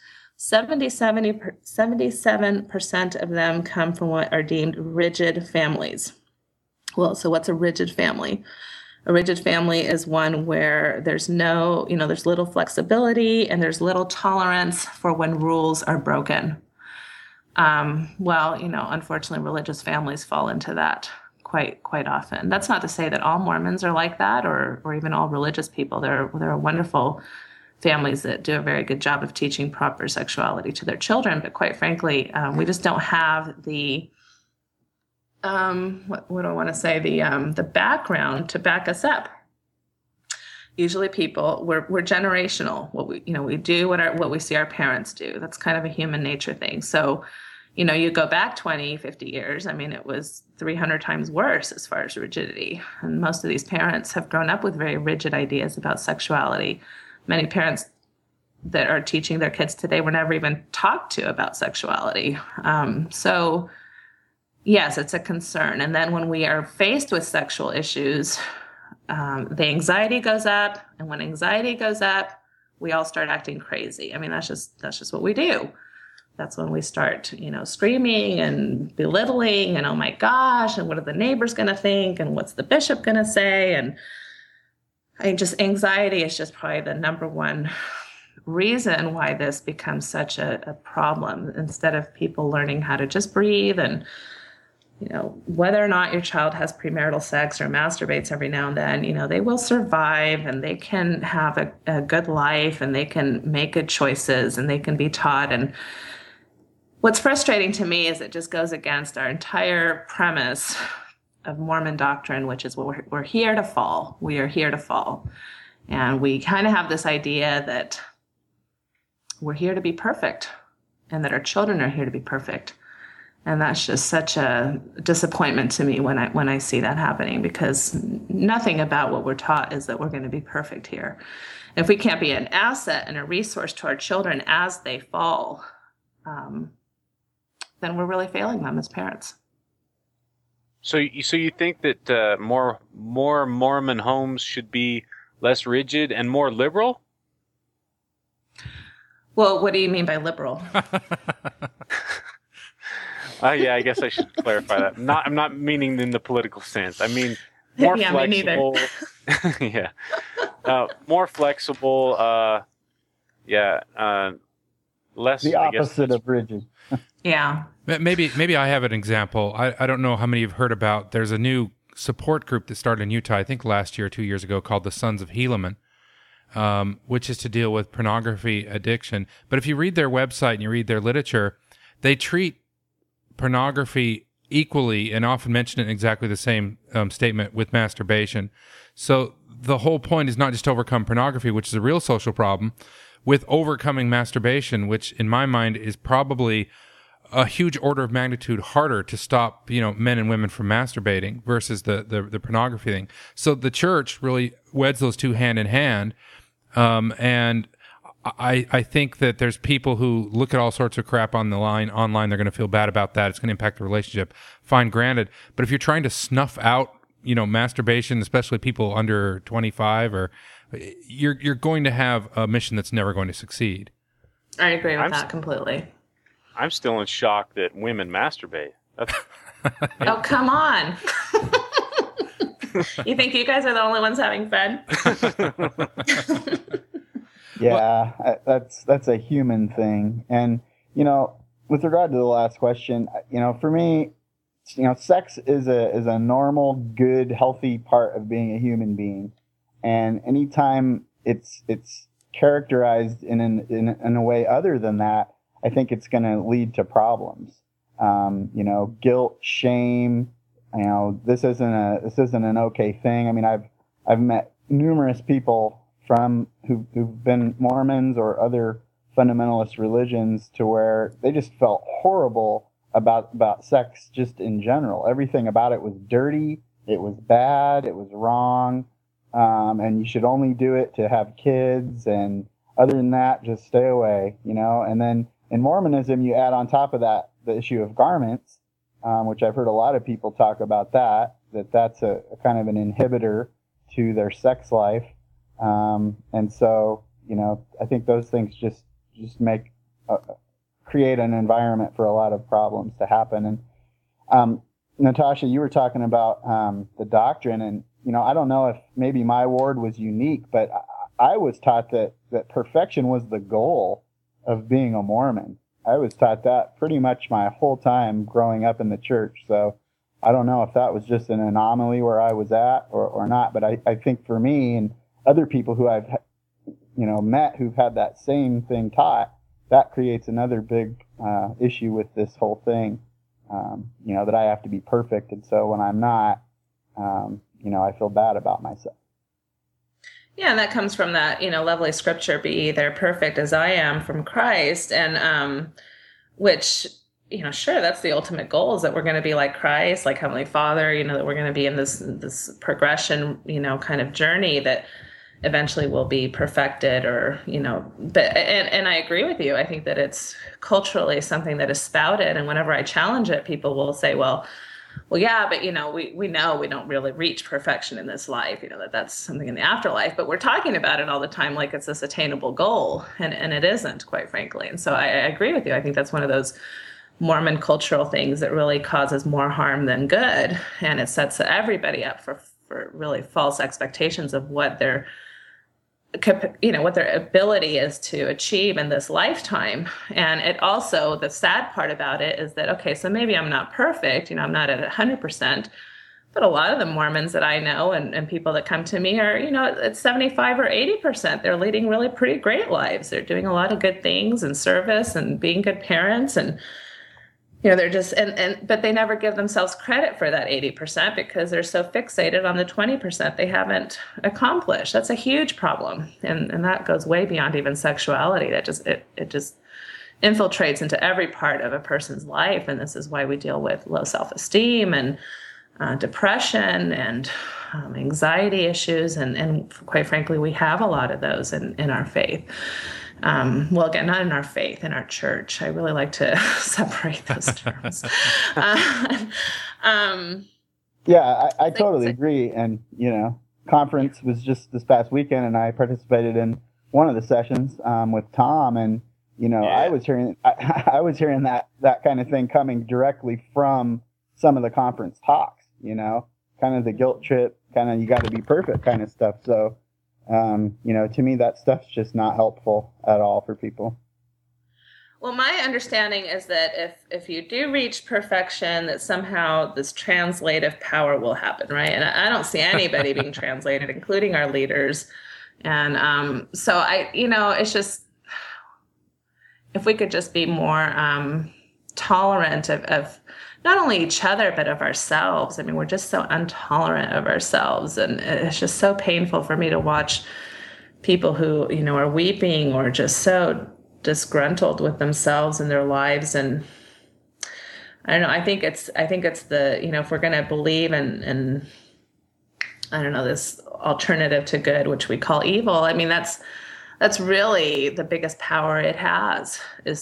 77% of them come from what are deemed rigid families. Well, so what's a rigid family? A rigid family is one where there's there's little flexibility and there's little tolerance for when rules are broken. Unfortunately, religious families fall into that quite often. That's not to say that all Mormons are like that, or even all religious people. There are wonderful families that do a very good job of teaching proper sexuality to their children, but quite frankly, we just don't have the what do I want to say, the background to back us up. Usually people, we're generational. We do what we see our parents do. That's kind of a human nature thing. So, you go back 20, 50 years, it was 300 times worse as far as rigidity. And most of these parents have grown up with very rigid ideas about sexuality. Many parents that are teaching their kids today were never even talked to about sexuality. So yes, it's a concern. And then when we are faced with sexual issues, the anxiety goes up. And when anxiety goes up, we all start acting crazy. That's just what we do. That's when we start, screaming and belittling and, oh my gosh, and what are the neighbors going to think? And what's the bishop going to say? And just anxiety is just probably the number one reason why this becomes such a problem, instead of people learning how to just breathe and, whether or not your child has premarital sex or masturbates every now and then, they will survive and they can have a good life and they can make good choices and they can be taught. And what's frustrating to me is it just goes against our entire premise of Mormon doctrine, which is we're here to fall. We are here to fall. And we kind of have this idea that we're here to be perfect and that our children are here to be perfect. And that's just such a disappointment to me when I see that happening, because nothing about what we're taught is that we're going to be perfect here. And if we can't be an asset and a resource to our children as they fall, then we're really failing them as parents. So you think that more Mormon homes should be less rigid and more liberal? Well, what do you mean by liberal? Yeah, I guess I should clarify that. I'm not meaning in the political sense. I mean more flexible. Me neither. Yeah, more flexible. Less. The opposite of rigid. Yeah. Maybe I have an example. I don't know how many you've heard about. There's a new support group that started in Utah, I think last year, 2 years ago, called the Sons of Helaman, which is to deal with pornography addiction. But if you read their website and you read their literature, they treat pornography equally and often mention it in exactly the same statement with masturbation. So the whole point is not just to overcome pornography, which is a real social problem, with overcoming masturbation, which in my mind is probably a huge order of magnitude harder to stop, men and women from masturbating versus the pornography thing. So the church really weds those two hand in hand. And I think that there's people who look at all sorts of crap online. They're going to feel bad about that. It's going to impact the relationship. Fine, granted. But if you're trying to snuff out, masturbation, especially people under 25, or you're going to have a mission that's never going to succeed. I agree with that completely. I'm still in shock that women masturbate. Oh, come on. You think you guys are the only ones having fun? Yeah, that's a human thing. And, with regard to the last question, for me, sex is a normal, good, healthy part of being a human being. And anytime it's characterized in a way other than that, I think it's going to lead to problems. Guilt, shame, this isn't an okay thing. I've met numerous people who've been Mormons or other fundamentalist religions to where they just felt horrible about sex just in general. Everything about it was dirty, it was bad, it was wrong, and you should only do it to have kids, and other than that, just stay away, And then in Mormonism, you add on top of that the issue of garments, which I've heard a lot of people talk about that's a kind of an inhibitor to their sex life. And so, I think those things just create an environment for a lot of problems to happen. And, Natasha, you were talking about, the doctrine, and, I don't know if maybe my ward was unique, but I was taught that perfection was the goal of being a Mormon. I was taught that pretty much my whole time growing up in the church. So I don't know if that was just an anomaly where I was at or not, but I think for me and other people who I've met who've had that same thing taught, that creates another big issue with this whole thing. That I have to be perfect, and so when I'm not, I feel bad about myself. Yeah, and that comes from that, lovely scripture, be ye there perfect as I am from Christ. And which, sure, that's the ultimate goal, is that we're going to be like Christ, like Heavenly Father, that we're going to be in this progression, kind of journey that eventually will be perfected, or, but, and I agree with you. I think that it's culturally something that is spouted. And whenever I challenge it, people will say, well, yeah, but, we know we don't really reach perfection in this life, that's something in the afterlife, but we're talking about it all the time like it's this attainable goal, and it isn't, quite frankly. And so I agree with you. I think that's one of those Mormon cultural things that really causes more harm than good. And it sets everybody up for really false expectations of what their ability is to achieve in this lifetime. And it also, the sad part about it is that, okay, so maybe I'm not perfect, I'm not at 100%, but a lot of the Mormons that I know and people that come to me are, at 75 or 80%. They're leading really pretty great lives. They're doing a lot of good things and service and being good parents, and they're just, but they never give themselves credit for that 80% because they're so fixated on the 20% they haven't accomplished. That's a huge problem. And that goes way beyond even sexuality. That just, it just infiltrates into every part of a person's life. And this is why we deal with low self-esteem and depression and anxiety issues. And quite frankly, we have a lot of those in our faith. Well, again, not in our faith, in our church. I really like to separate those terms. Yeah, I totally agree. And, conference was just this past weekend, and I participated in one of the sessions with Tom, and, I was hearing that kind of thing coming directly from some of the conference talks, kind of the guilt trip, kind of you got to be perfect kind of stuff. So, to me, that stuff's just not helpful at all for people. Well, my understanding is that if you do reach perfection, that somehow this translative power will happen, right? And I don't see anybody being translated, including our leaders. And so it's just, if we could just be more tolerant of not only each other, but of ourselves. I mean, we're just so intolerant of ourselves. And it's just so painful for me to watch people who, are weeping or just so disgruntled with themselves and their lives. And I don't know, I think it's the, if we're going to believe in, I don't know, this alternative to good, which we call evil. I mean, that's really the biggest power it has, is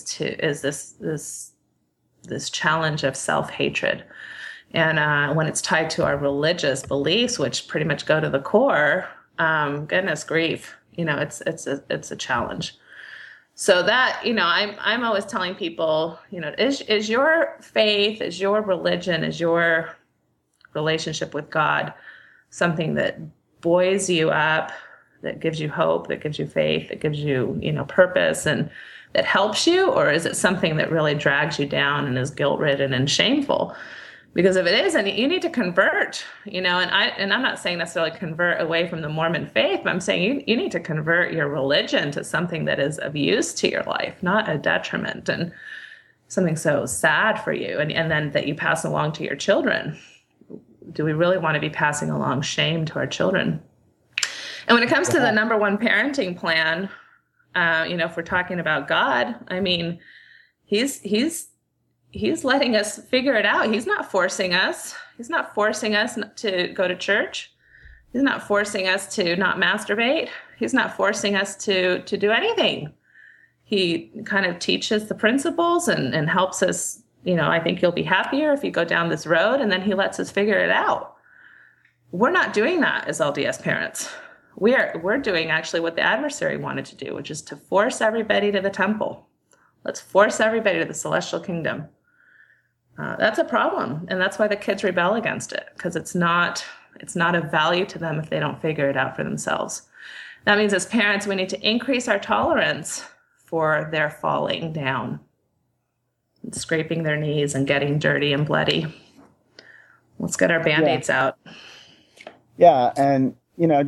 this challenge of self-hatred. And when it's tied to our religious beliefs, which pretty much go to the core, goodness grief, it's a challenge. So that, I'm always telling people, is your faith, is your religion, is your relationship with God something that buoys you up, that gives you hope, that gives you faith, that gives you, purpose, and that helps you? Or is it something that really drags you down and is guilt-ridden and shameful? Because if it is, and you need to convert, and I'm not saying necessarily convert away from the Mormon faith, but I'm saying you need to convert your religion to something that is of use to your life, not a detriment, and something so sad for you, and then that you pass along to your children. Do we really want to be passing along shame to our children? And when it comes to the number one parenting plan, if we're talking about God, I mean, he's letting us figure it out. He's not forcing us. He's not forcing us to go to church. He's not forcing us to not masturbate. He's not forcing us to do anything. He kind of teaches the principles and helps us, I think you'll be happier if you go down this road, and then he lets us figure it out. We're not doing that as LDS parents. We're doing actually what the adversary wanted to do, which is to force everybody to the temple. Let's force everybody to the celestial kingdom. That's a problem, and that's why the kids rebel against it, because it's not of value to them if they don't figure it out for themselves. That means as parents, we need to increase our tolerance for their falling down, and scraping their knees and getting dirty and bloody. Let's get our Band-Aids out. Yeah, and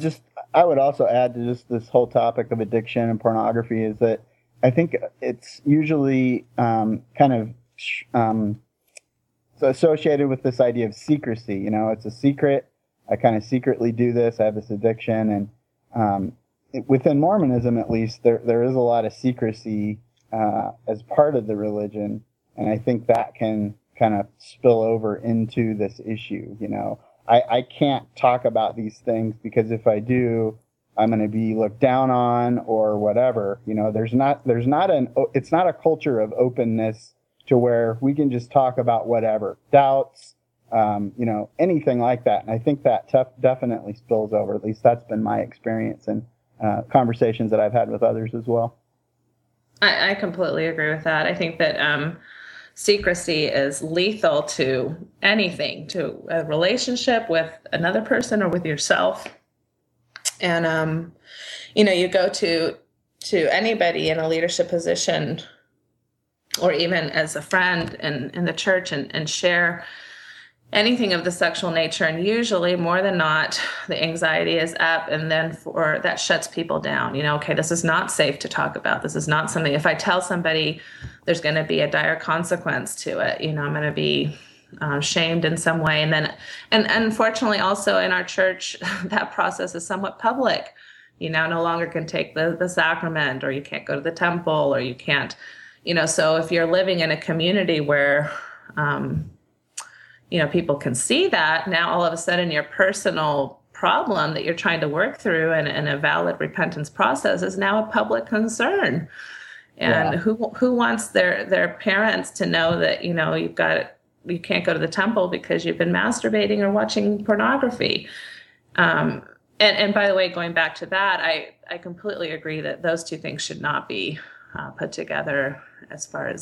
I would also add to just this whole topic of addiction and pornography is that I think it's usually kind of associated with this idea of secrecy. It's a secret. I kind of secretly do this. I have this addiction, and within Mormonism, at least, there is a lot of secrecy as part of the religion, and I think that can kind of spill over into this issue. I can't talk about these things because if I do, I'm going to be looked down on or whatever. It's not a culture of openness to where we can just talk about whatever, doubts, anything like that. And I think that definitely spills over. At least that's been my experience and conversations that I've had with others as well. I completely agree with that. I think that secrecy is lethal to anything, to a relationship with another person or with yourself. And, you go to anybody in a leadership position or even as a friend in the church and share anything of the sexual nature. And usually more than not, the anxiety is up, and then that shuts people down. Okay, this is not safe to talk about. This is not something, if I tell somebody, there's going to be a dire consequence to it. I'm going to be shamed in some way. And unfortunately also in our church, that process is somewhat public. You now no longer can take the sacrament, or you can't go to the temple, or you can't, so if you're living in a community where, people can see that, now all of a sudden your personal problem that you're trying to work through and a valid repentance process is now a public concern. And who wants their parents to know that, you can't go to the temple because you've been masturbating or watching pornography. And by the way, going back to that, I completely agree that those two things should not be put together as far as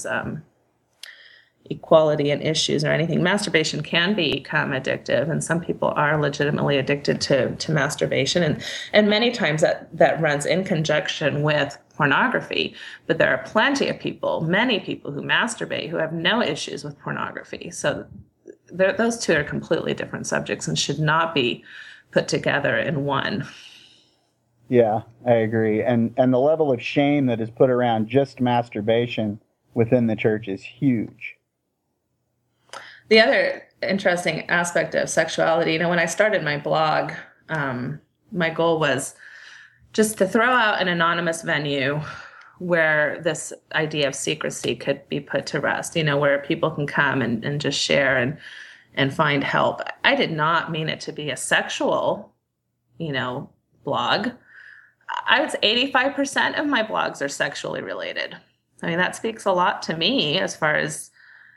equality and issues or anything. Masturbation can become addictive, and some people are legitimately addicted to masturbation. And many times that runs in conjunction with pornography. But there are many people who masturbate who have no issues with pornography. So those two are completely different subjects and should not be put together in one. Yeah, I agree. And the level of shame that is put around just masturbation within the church is huge. The other interesting aspect of sexuality, when I started my blog, my goal was just to throw out an anonymous venue where this idea of secrecy could be put to rest, where people can come and just share and find help. I did not mean it to be a sexual, blog. I would say 85% of my blogs are sexually related. That speaks a lot to me as far as,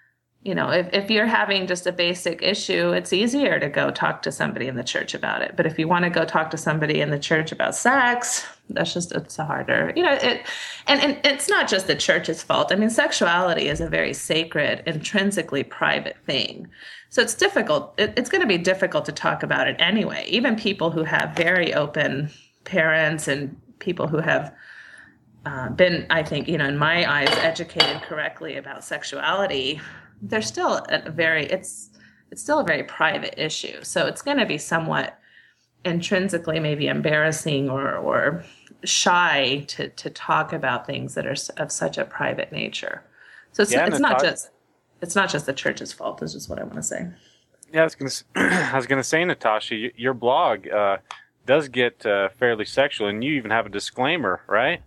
if you're having just a basic issue, it's easier to go talk to somebody in the church about it. But if you want to go talk to somebody in the church about sex, it's harder, and it's not just the church's fault. Sexuality is a very sacred, intrinsically private thing. So it's difficult. It's going to be difficult to talk about it anyway. Even people who have very open parents and people who have been, I think, in my eyes, educated correctly about sexuality, they're still it's still a very private issue. So it's going to be somewhat intrinsically maybe embarrassing or shy to talk about things that are of such a private nature. So it's not just the church's fault. Is just what I want to say. Yeah, I was gonna say, Natasha, your blog does get fairly sexual, and you even have a disclaimer, right?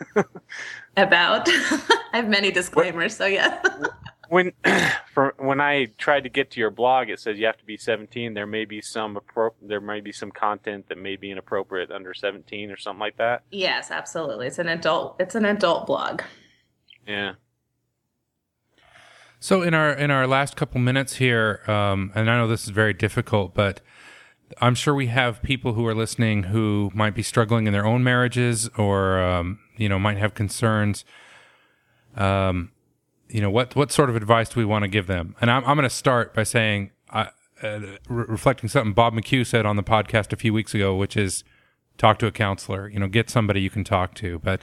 About I have many disclaimers, so yeah. When I tried to get to your blog, it says you have to be 17. There may be some content that may be inappropriate under 17 or something like that. Yes, absolutely. It's an adult blog. Yeah. So in our last couple minutes here, and I know this is very difficult, but I'm sure we have people who are listening who might be struggling in their own marriages or might have concerns. What sort of advice do we want to give them? And I'm going to start by saying, reflecting something Bob McHugh said on the podcast a few weeks ago, which is talk to a counselor. Get somebody you can talk to. But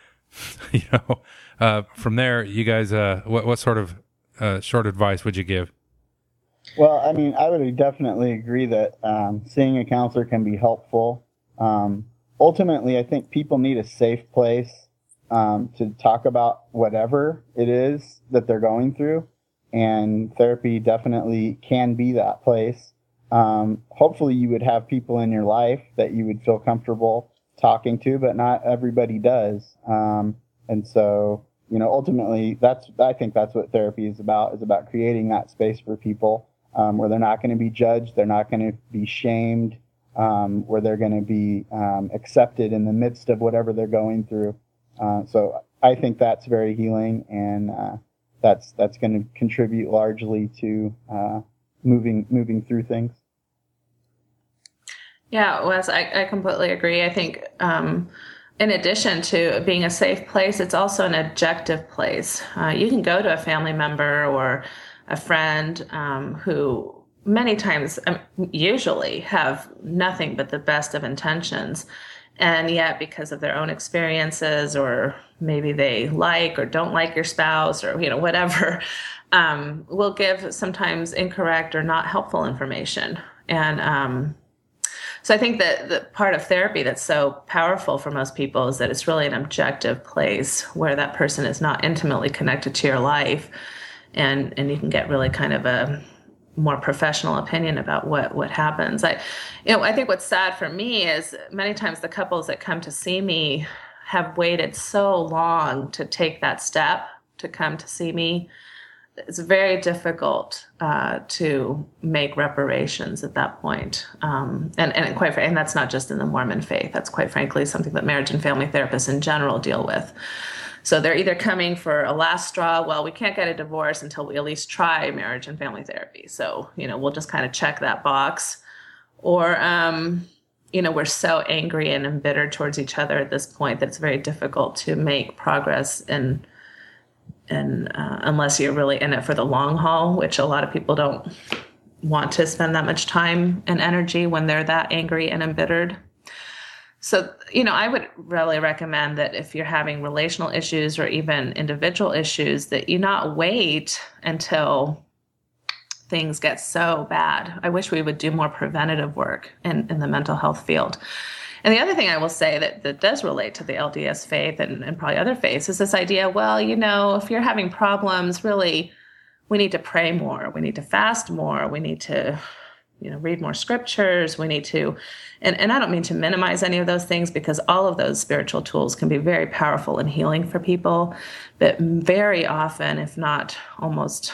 from there, you guys, what sort of short advice would you give? Well, I would definitely agree that seeing a counselor can be helpful. ultimately, I think people need a safe place to talk about whatever it is that they're going through. And therapy definitely can be that place. Hopefully you would have people in your life that you would feel comfortable talking to, but not everybody does. And so, ultimately I think that's what therapy is about creating that space for people, where they're not going to be judged. They're not going to be shamed, where they're going to be, accepted in the midst of whatever they're going through. So I think that's very healing, and, that's going to contribute largely to, moving through things. Yeah, Wes, I completely agree. I think in addition to being a safe place, it's also an objective place. You can go to a family member or a friend who many times, usually, have nothing but the best of intentions. And yet, because of their own experiences, or maybe they like or don't like your spouse, or whatever, will give sometimes incorrect or not helpful information. And so I think that the part of therapy that's so powerful for most people is that it's really an objective place where that person is not intimately connected to your life, and you can get really kind of a more professional opinion about what happens. I think what's sad for me is many times the couples that come to see me have waited so long to take that step to come to see me. It's very difficult to make reparations at that point. And that's not just in the Mormon faith. That's quite frankly something that marriage and family therapists in general deal with. So they're either coming for a last straw, well, we can't get a divorce until we at least try marriage and family therapy. So, we'll just kind of check that box. Or, we're so angry and embittered towards each other at this point that it's very difficult to make progress and unless you're really in it for the long haul, which a lot of people don't want to spend that much time and energy when they're that angry and embittered. So, I would really recommend that if you're having relational issues or even individual issues, that you not wait until things get so bad. I wish we would do more preventative work in the mental health field. And the other thing I will say that does relate to the LDS faith and probably other faiths is this idea, well, if you're having problems, really, we need to pray more. We need to fast more. We need to, read more scriptures. We need to, and I don't mean to minimize any of those things, because all of those spiritual tools can be very powerful and healing for people. But very often, if not almost,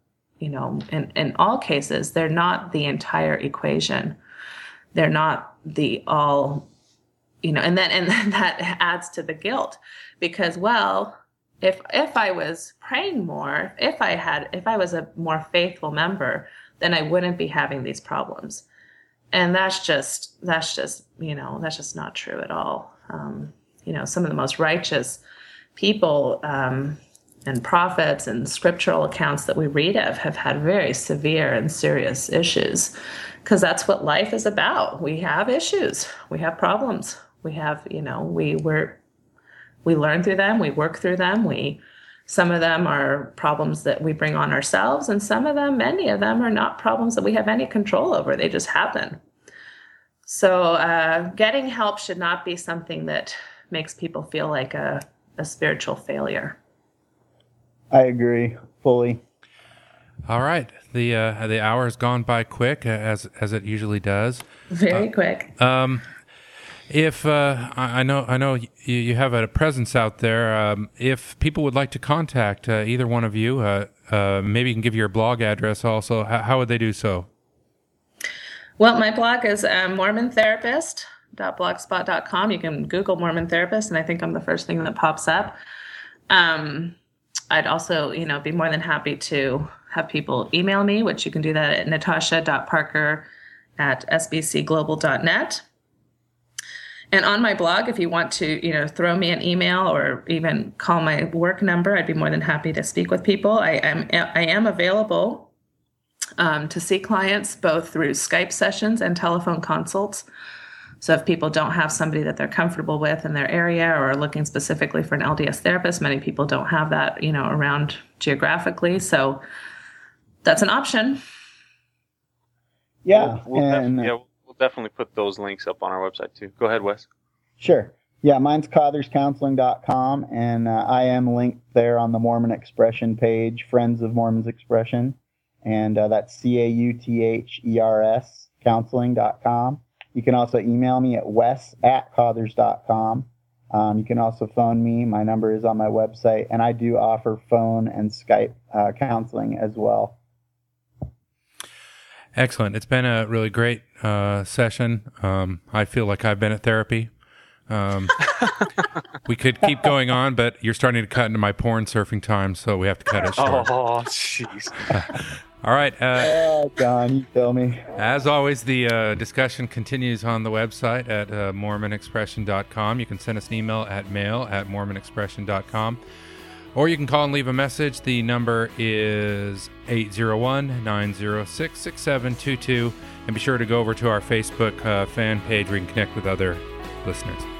in all cases, they're not the entire equation. They're not the all, and then that adds to the guilt, because, well, if I was praying more, if I was a more faithful member, then I wouldn't be having these problems. And that's just not true at all. Some of the most righteous people and prophets and scriptural accounts that we read of have had very severe and serious issues, because that's what life is about. We have issues. We have problems. We have, we learn through them. We work through them. Some of them are problems that we bring on ourselves, and many of them are not problems that we have any control over. They just happen. So getting help should not be something that makes people feel like a spiritual failure. I agree fully. All right. The hour has gone by quick, as it usually does. Very quick. If I know you have a presence out there. If people would like to contact either one of you, maybe you can give your blog address also. How would they do so? Well, my blog is mormontherapist.blogspot.com. You can Google Mormon Therapist, and I think I'm the first thing that pops up. I'd also, be more than happy to have people email me, which you can do that at natasha.parker@sbcglobal.net. And on my blog, if you want to, throw me an email or even call my work number, I'd be more than happy to speak with people. I am available to see clients both through Skype sessions and telephone consults. So if people don't have somebody that they're comfortable with in their area or are looking specifically for an LDS therapist, many people don't have that, around geographically. So that's an option. Yeah. We'll definitely put those links up on our website too. Go ahead, Wes. Sure. Yeah, mine's CothersCounseling.com, and I am linked there on the Mormon Expression page, Friends of Mormons Expression, and that's CAUTHERS counseling.com. You can also email me at wes@cothers.com. You can also phone me. My number is on my website, and I do offer phone and Skype counseling as well. Excellent. It's been a really great session. I feel like I've been at therapy. We could keep going on, but you're starting to cut into my porn surfing time, so we have to cut it short. Oh, jeez. All right. John, you kill me. As always, the discussion continues on the website at mormonexpression.com. You can send us an email at mail@mormonexpression.com. Or you can call and leave a message. The number is 801-906-6722. And be sure to go over to our Facebook fan page where you can connect with other listeners.